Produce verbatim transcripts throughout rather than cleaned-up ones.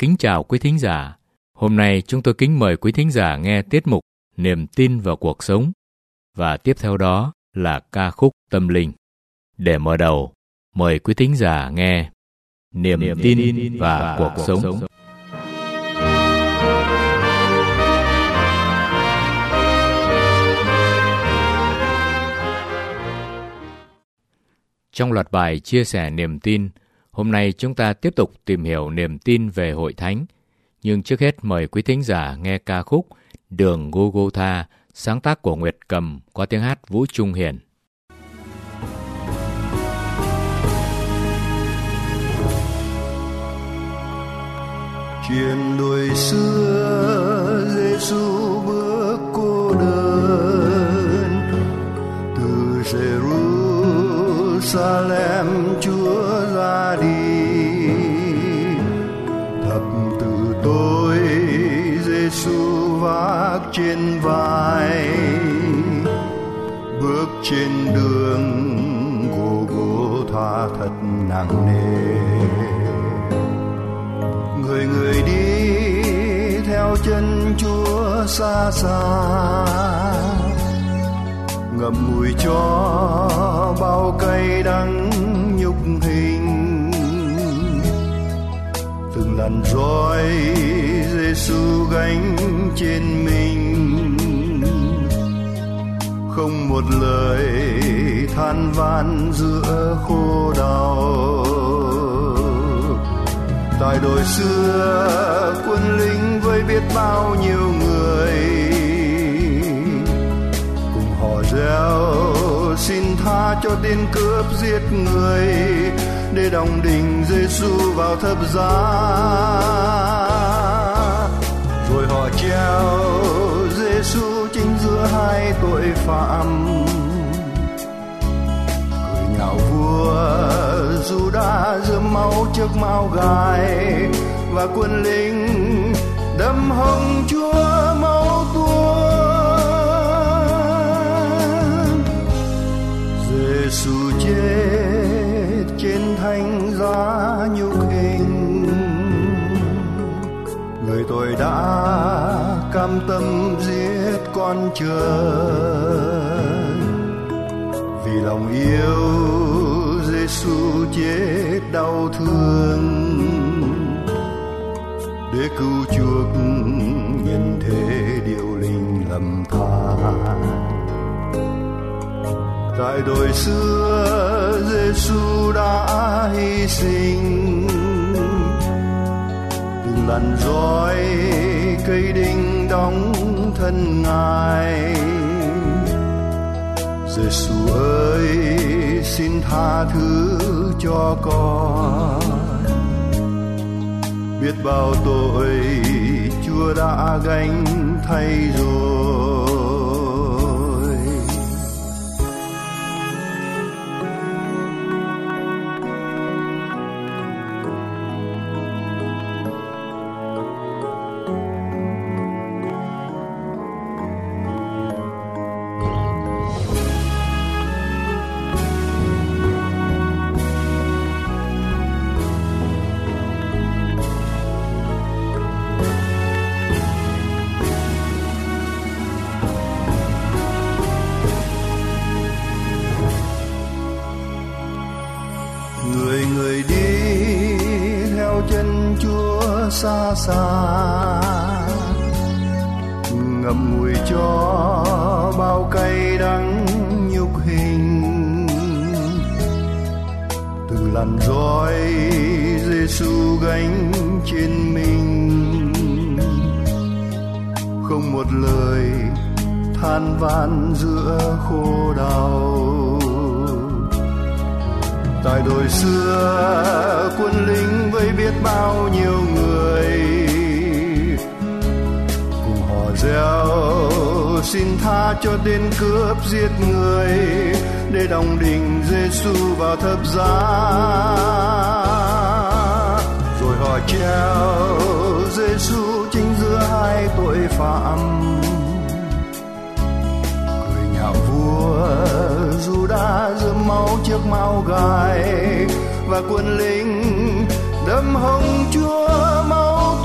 kính chào quý thính giả. Hôm nay chúng tôi kính mời quý thính giả nghe tiết mục Niềm tin vào cuộc sống và tiếp theo đó là ca khúc tâm linh. Để mở đầu, mời quý thính giả nghe Niềm, Niềm tin, tin và, và cuộc, cuộc sống. sống. Trong loạt bài chia sẻ niềm tin, hôm nay chúng ta tiếp tục tìm hiểu niềm tin về Hội Thánh. Nhưng trước hết mời quý thính giả nghe ca khúc Đường Golgotha, sáng tác của Nguyệt Cầm qua tiếng hát Vũ Trung Hiền. Chuyện đồi xưa Giêsu bước cô đơn từ Jerusalem Chúa ra đi, thập tự tôi Giêsu vác trên vai, bước trên đường Golgotha thật nặng nề. Người người đi theo chân Chúa xa xa, ngậm ngùi cho bao cay đắng nhục hình. Từng lần roi Giêsu gánh trên mình, không một lời than van giữa khổ đau. Tại đồi xưa quân lính với biết bao nhiêu người, cùng hò reo xin tha cho tên cướp giết người, để đóng đinh Giêsu vào thập giá. Rồi họ treo Giêsu chính giữa hai tội phạm, cười nhạo vua Giu-đa rơm máu trước mao gai, và quân lính đâm hông Chúa máu tuôn. Giêsu chết trên thánh giá nhục hình, người tôi đã cam tâm giết con trời, vì lòng yêu Giêsu chết đau thương, để cứu chuộc nhân thế điệu linh lầm than. Tại đồi xưa Giêsu đã hy sinh, từng lần roi cây đinh đóng thân Ngài. Giêsu ơi xin tha thứ cho con, biết bao tội Chúa đã gánh thay rồi. Người người đi theo chân Chúa xa xa, ngậm ngùi cho bao cay đắng nhục hình. Từng lần roi Giêsu gánh trên mình, không một lời than van giữa khổ đau. Tại đồi xưa quân lính với biết bao nhiêu người, cùng hò reo xin tha cho tên cướp giết người, để đóng đinh Giêsu vào thập giá. Rồi họ treo Giêsu chính giữa hai tội phạm, cười nhạo vua Giu-đa rơm máu trước mao gai, và quân lính đâm hông Chúa máu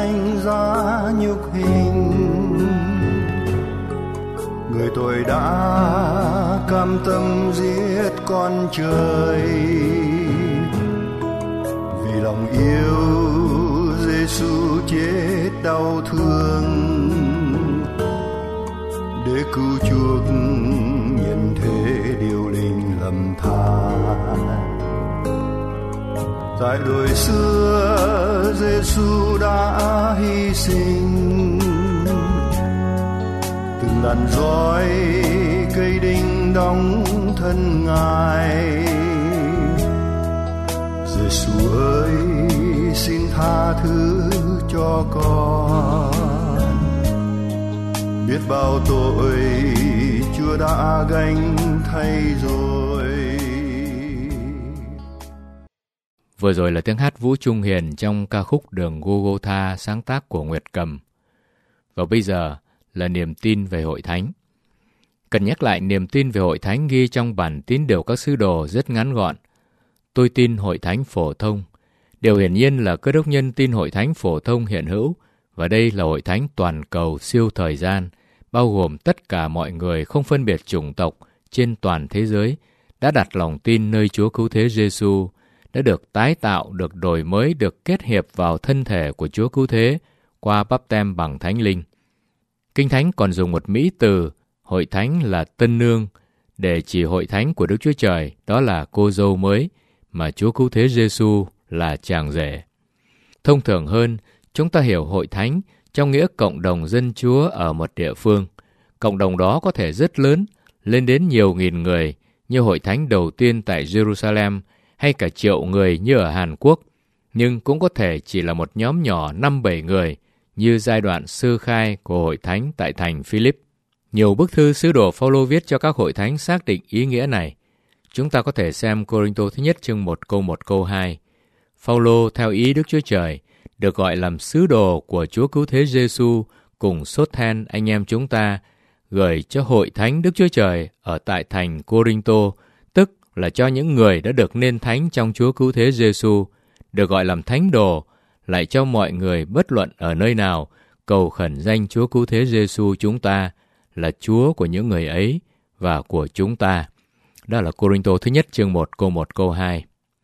sanh ra nhục hình. Người tôi đã cam tâm giết con trời, vì lòng yêu Giêsu chết đau thương, để cứu chuộc nhân thế điều linh lầm than. Tại đời xưa Giêsu đã hy sinh, từng làn roi cây đinh đóng thân Ngài. Giêsu ơi, xin tha thứ cho con, biết bao tội Chúa đã gánh thay rồi. Vừa rồi là tiếng hát Vũ Trung Hiền trong ca khúc Đường Golgotha sáng tác của Nguyệt Cầm. Và bây giờ là niềm tin về Hội Thánh. Cần nhắc lại niềm tin về Hội Thánh ghi trong bản tín điều các sứ đồ rất ngắn gọn. Tôi tin Hội Thánh phổ thông. Điều hiển nhiên là Cơ đốc nhân tin Hội Thánh phổ thông hiện hữu, và đây là Hội Thánh toàn cầu siêu thời gian, bao gồm tất cả mọi người không phân biệt chủng tộc trên toàn thế giới, đã đặt lòng tin nơi Chúa Cứu Thế Giêsu, đã được tái tạo, được đổi mới, được kết hiệp vào thân thể của Chúa Cứu Thế qua báp têm bằng Thánh Linh. Kinh Thánh còn dùng một mỹ từ Hội Thánh là tân nương để chỉ Hội Thánh của Đức Chúa Trời, đó là cô dâu mới mà Chúa Cứu Thế Giêsu là chàng rể. Thông thường hơn, chúng ta hiểu Hội Thánh trong nghĩa cộng đồng dân Chúa ở một địa phương. Cộng đồng đó có thể rất lớn, lên đến nhiều nghìn người như Hội Thánh đầu tiên tại Jerusalem, hay cả triệu người như ở Hàn Quốc, nhưng cũng có thể chỉ là một nhóm nhỏ năm bảy người như giai đoạn sơ khai của Hội Thánh tại thành Philip. Nhiều bức thư sứ đồ Phaolô viết cho các hội thánh xác định ý nghĩa này. Chúng ta có thể xem Cô-rinh-tô thứ nhất chương một câu một câu hai. Phaolô theo ý Đức Chúa Trời được gọi làm sứ đồ của Chúa Cứu Thế Giêsu cùng Sốt-then anh em chúng ta gửi cho hội thánh Đức Chúa Trời ở tại thành Cô-rinh-tô, tức là cho những người đã được nên thánh trong Chúa Cứu Thế Giêsu, được gọi làm thánh đồ, lại cho mọi người bất luận ở nơi nào cầu khẩn danh Chúa Cứu Thế Giêsu chúng ta là Chúa của những người ấy và của chúng ta. Đó là Cô-rinh-tô thứ nhất chương một câu một câu hai.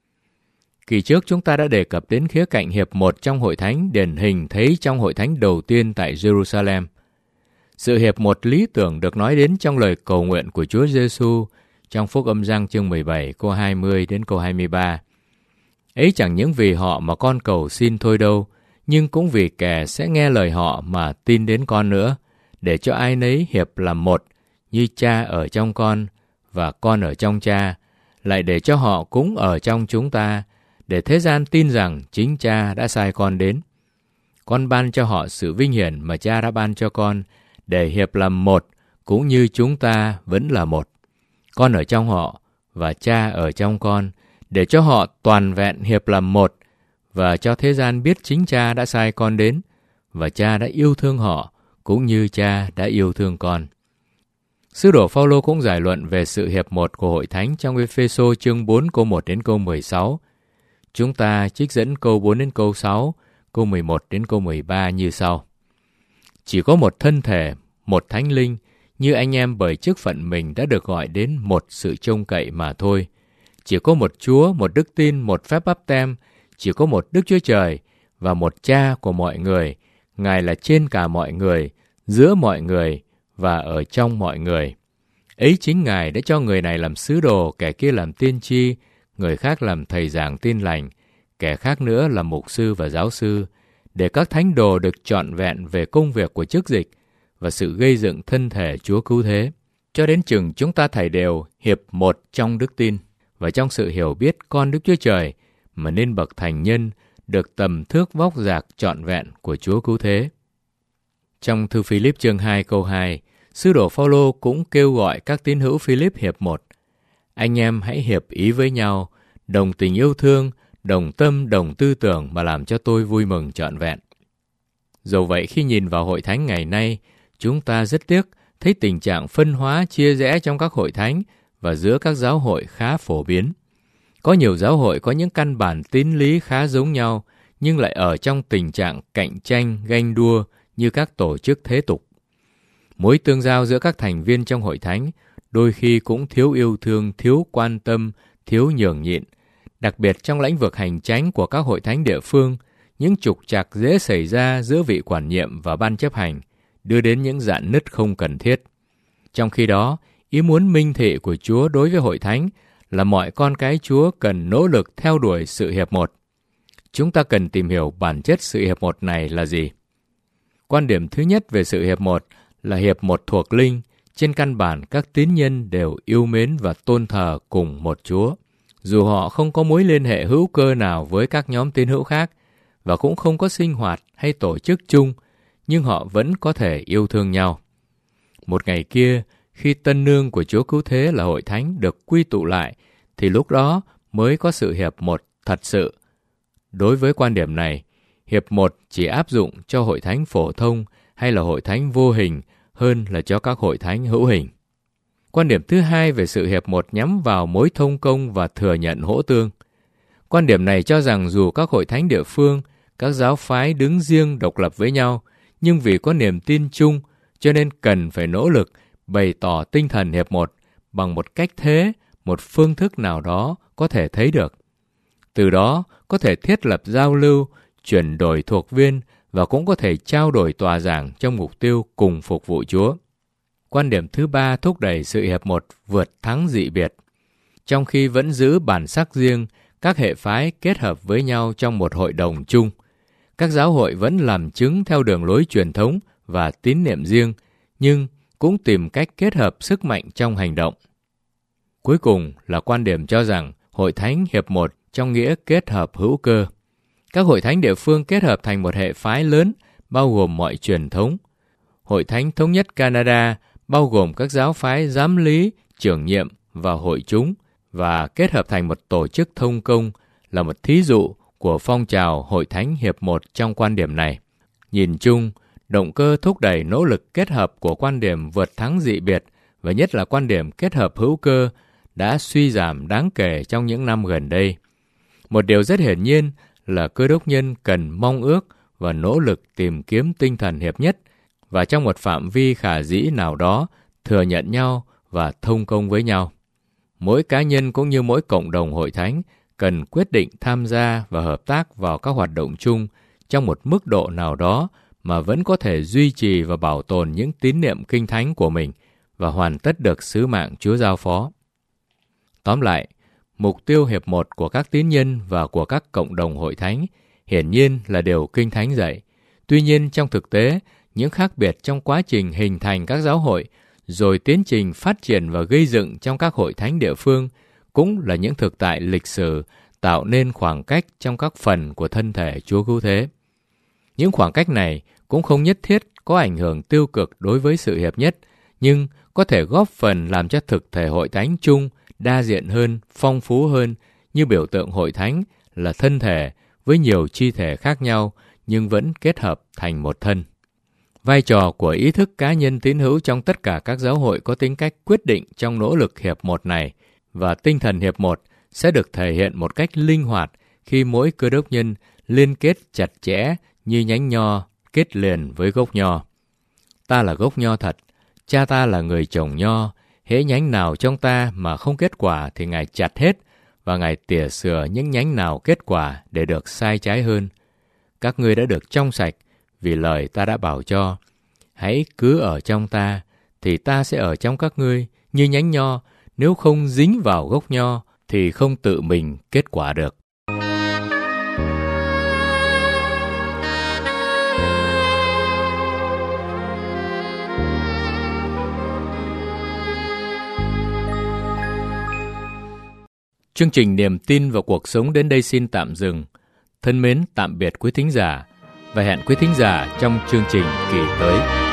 Kỳ trước chúng ta đã đề cập đến khía cạnh hiệp một trong hội thánh điển hình thấy trong hội thánh đầu tiên tại Jerusalem. Sự hiệp một lý tưởng được nói đến trong lời cầu nguyện của Chúa Giêsu trong Phúc Âm Giăng chương mười bảy câu hai mươi đến câu hai mươi ba. Ấy chẳng những vì họ mà con cầu xin thôi đâu, nhưng cũng vì kẻ sẽ nghe lời họ mà tin đến con nữa, để cho ai nấy hiệp làm một, như cha ở trong con và con ở trong cha, lại để cho họ cũng ở trong chúng ta, để thế gian tin rằng chính cha đã sai con đến. Con ban cho họ sự vinh hiển mà cha đã ban cho con, để hiệp làm một, cũng như chúng ta vẫn là một. Con ở trong họ và cha ở trong con, để cho họ toàn vẹn hiệp làm một, và cho thế gian biết chính cha đã sai con đến, và cha đã yêu thương họ, cũng như cha đã yêu thương con. Sứ đồ Phaolô cũng giải luận về sự hiệp một của hội thánh trong Ê-phê-sô chương bốn câu một đến câu mười sáu. Chúng ta trích dẫn câu bốn đến câu sáu, câu mười một đến câu mười ba như sau. Chỉ có một thân thể, một thánh linh, như anh em bởi chức phận mình đã được gọi đến một sự trông cậy mà thôi. Chỉ có một Chúa, một đức tin, một phép báp têm, chỉ có một Đức Chúa Trời và một Cha của mọi người. Ngài là trên cả mọi người, giữa mọi người và ở trong mọi người. Ấy chính Ngài đã cho người này làm sứ đồ, kẻ kia làm tiên tri, người khác làm thầy giảng tin lành, kẻ khác nữa là mục sư và giáo sư, để các thánh đồ được trọn vẹn về công việc của chức dịch và sự gây dựng thân thể Chúa Cứu Thế, cho đến chừng chúng ta thảy đều hiệp một trong đức tin và trong sự hiểu biết con Đức Chúa Trời, mà nên bậc thành nhân, được tầm thước vóc dạc trọn vẹn của Chúa Cứu Thế. Trong thư Philip chương hai câu hai, sứ đồ Phaolô cũng kêu gọi các tín hữu Philip hiệp một. Anh em hãy hiệp ý với nhau, đồng tình yêu thương, đồng tâm, đồng tư tưởng mà làm cho tôi vui mừng trọn vẹn. Dẫu vậy, khi nhìn vào hội thánh ngày nay, chúng ta rất tiếc thấy tình trạng phân hóa chia rẽ trong các hội thánh và giữa các giáo hội khá phổ biến. Có nhiều giáo hội có những căn bản tín lý khá giống nhau, nhưng lại ở trong tình trạng cạnh tranh, ganh đua như các tổ chức thế tục. Mối tương giao giữa các thành viên trong hội thánh đôi khi cũng thiếu yêu thương, thiếu quan tâm, thiếu nhường nhịn. Đặc biệt trong lĩnh vực hành chánh của các hội thánh địa phương, những trục trặc dễ xảy ra giữa vị quản nhiệm và ban chấp hành, đưa đến những rạn nứt không cần thiết. Trong khi đó, ý muốn minh thị của Chúa đối với hội thánh là mọi con cái Chúa cần nỗ lực theo đuổi sự hiệp một. Chúng ta cần tìm hiểu bản chất sự hiệp một này là gì. Quan điểm thứ nhất về sự hiệp một là hiệp một thuộc linh. Trên căn bản, các tín nhân đều yêu mến và tôn thờ cùng một Chúa. Dù họ không có mối liên hệ hữu cơ nào với các nhóm tín hữu khác và cũng không có sinh hoạt hay tổ chức chung, nhưng họ vẫn có thể yêu thương nhau. Một ngày kia, khi tân nương của Chúa Cứu Thế là hội thánh được quy tụ lại, thì lúc đó mới có sự hiệp một thật sự. Đối với quan điểm này, hiệp một chỉ áp dụng cho hội thánh phổ thông hay là hội thánh vô hình hơn là cho các hội thánh hữu hình. Quan điểm thứ hai về sự hiệp một nhắm vào mối thông công và thừa nhận hỗ tương. Quan điểm này cho rằng dù các hội thánh địa phương, các giáo phái đứng riêng độc lập với nhau, nhưng vì có niềm tin chung, cho nên cần phải nỗ lực bày tỏ tinh thần hiệp một bằng một cách thế, một phương thức nào đó có thể thấy được. Từ đó có thể thiết lập giao lưu, chuyển đổi thuộc viên và cũng có thể trao đổi tòa giảng trong mục tiêu cùng phục vụ Chúa. Quan điểm thứ ba thúc đẩy sự hiệp một vượt thắng dị biệt. Trong khi vẫn giữ bản sắc riêng, các hệ phái kết hợp với nhau trong một hội đồng chung. Các giáo hội vẫn làm chứng theo đường lối truyền thống và tín niệm riêng, nhưng cũng tìm cách kết hợp sức mạnh trong hành động. Cuối cùng là quan điểm cho rằng hội thánh hiệp một trong nghĩa kết hợp hữu cơ. Các hội thánh địa phương kết hợp thành một hệ phái lớn, bao gồm mọi truyền thống. Hội thánh Thống nhất Canada bao gồm các giáo phái giám lý, trưởng nhiệm và hội chúng, và kết hợp thành một tổ chức thông công là một thí dụ của phong trào hội thánh hiệp một trong quan điểm này. Nhìn chung, động cơ thúc đẩy nỗ lực kết hợp của quan điểm vượt thắng dị biệt và nhất là quan điểm kết hợp hữu cơ đã suy giảm đáng kể trong những năm gần đây. Một điều rất hiển nhiên là Cơ đốc nhân cần mong ước và nỗ lực tìm kiếm tinh thần hiệp nhất và trong một phạm vi khả dĩ nào đó thừa nhận nhau và thông công với nhau. Mỗi cá nhân cũng như mỗi cộng đồng hội thánh cần quyết định tham gia và hợp tác vào các hoạt động chung trong một mức độ nào đó mà vẫn có thể duy trì và bảo tồn những tín niệm kinh thánh của mình và hoàn tất được sứ mạng Chúa giao phó. Tóm lại, mục tiêu hiệp một của các tín nhân và của các cộng đồng hội thánh hiển nhiên là điều Kinh Thánh dạy. Tuy nhiên trong thực tế, những khác biệt trong quá trình hình thành các giáo hội, rồi tiến trình phát triển và gây dựng trong các hội thánh địa phương cũng là những thực tại lịch sử tạo nên khoảng cách trong các phần của thân thể Chúa Cứu Thế. Những khoảng cách này cũng không nhất thiết có ảnh hưởng tiêu cực đối với sự hiệp nhất, nhưng có thể góp phần làm cho thực thể hội thánh chung đa diện hơn, phong phú hơn, như biểu tượng hội thánh là thân thể với nhiều chi thể khác nhau nhưng vẫn kết hợp thành một thân. Vai trò của ý thức cá nhân tín hữu trong tất cả các giáo hội có tính cách quyết định trong nỗ lực hiệp một này, và tinh thần hiệp một sẽ được thể hiện một cách linh hoạt khi mỗi cơ đốc nhân liên kết chặt chẽ như nhánh nho kết liền với gốc nho. Ta là gốc nho thật, cha ta là người trồng nho, hễ nhánh nào trong ta mà không kết quả thì Ngài chặt hết, và Ngài tỉa sửa những nhánh nào kết quả để được sai trái hơn. Các ngươi đã được trong sạch vì lời ta đã bảo cho. Hãy cứ ở trong ta, thì ta sẽ ở trong các ngươi, như nhánh nho, nếu không dính vào gốc nho thì không tự mình kết quả được. Chương trình Niềm tin vào cuộc sống đến đây xin tạm dừng. Thân mến tạm biệt quý thính giả và hẹn quý thính giả trong chương trình kỳ tới.